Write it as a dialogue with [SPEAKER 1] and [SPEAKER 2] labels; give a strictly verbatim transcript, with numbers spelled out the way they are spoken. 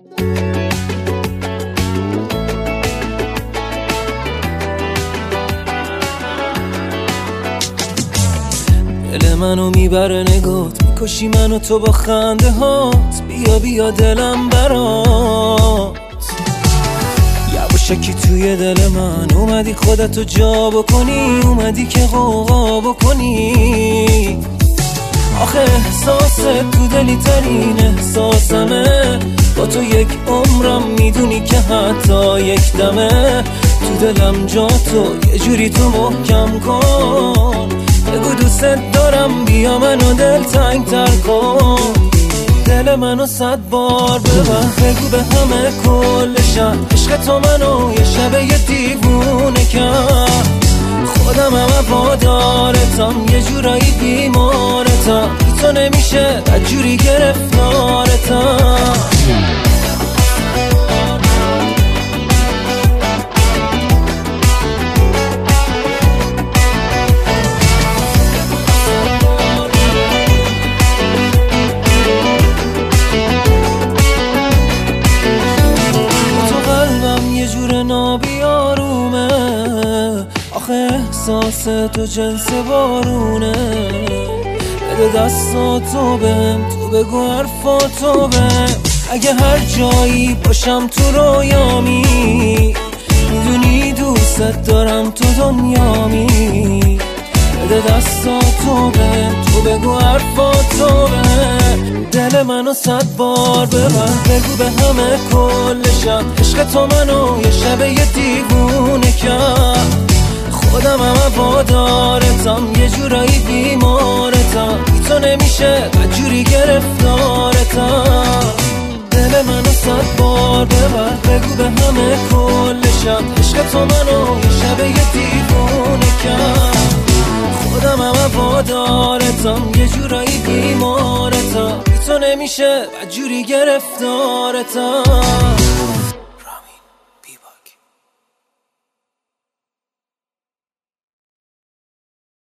[SPEAKER 1] دل منو میبره نگات، میکشی منو تو با خنده هات. بیا بیا دلم برات، یواشکی توی دل من اومدی خودتو جا بکنی، اومدی که غوغا بکنی. آخه احساست تو دلی ترین احساسمه، با تو یک عمرم میدونی که حتی یک دمه. تو دلم جا تو یه جوری تو محکم کن، بگو دوست دارم بیا منو دل تنگ تر کن. دل منو صد بار ببر، بگو به همه کلشم عشق تو منو یه شب یه دیوونه کرد. خودم هم وادارتم، یه جورایی بیمارتم، بی تو نمیشه بد جوری گرفتارتم. نابیارومه، آخه احساس تو جنس بارونه. بده دستاتو بهم، تو بگو حرفاتو بهم. اگه هر جایی باشم تو رویامی، میدونی دوست دارم تو دنیامی. بده دستاتو بهم، تو بگو حرفاتو بهم. دل منو صد بار ببر، بگو به همه کلشم عشق تو منو یه شب یه دیوونه کرد. خودم هم وادارتم، یه جورایی بیمارتم، بی تو نمیشه بد جوری گرفتارتم. دل منو صد بار ببر، بگو به همه کلشم عشق تو منو یه شب یه دیوونه کرد. خودم هم وادارتم، یه جورایی بیمارتم، بی تو نمیشه بد جوری گرفتارتم.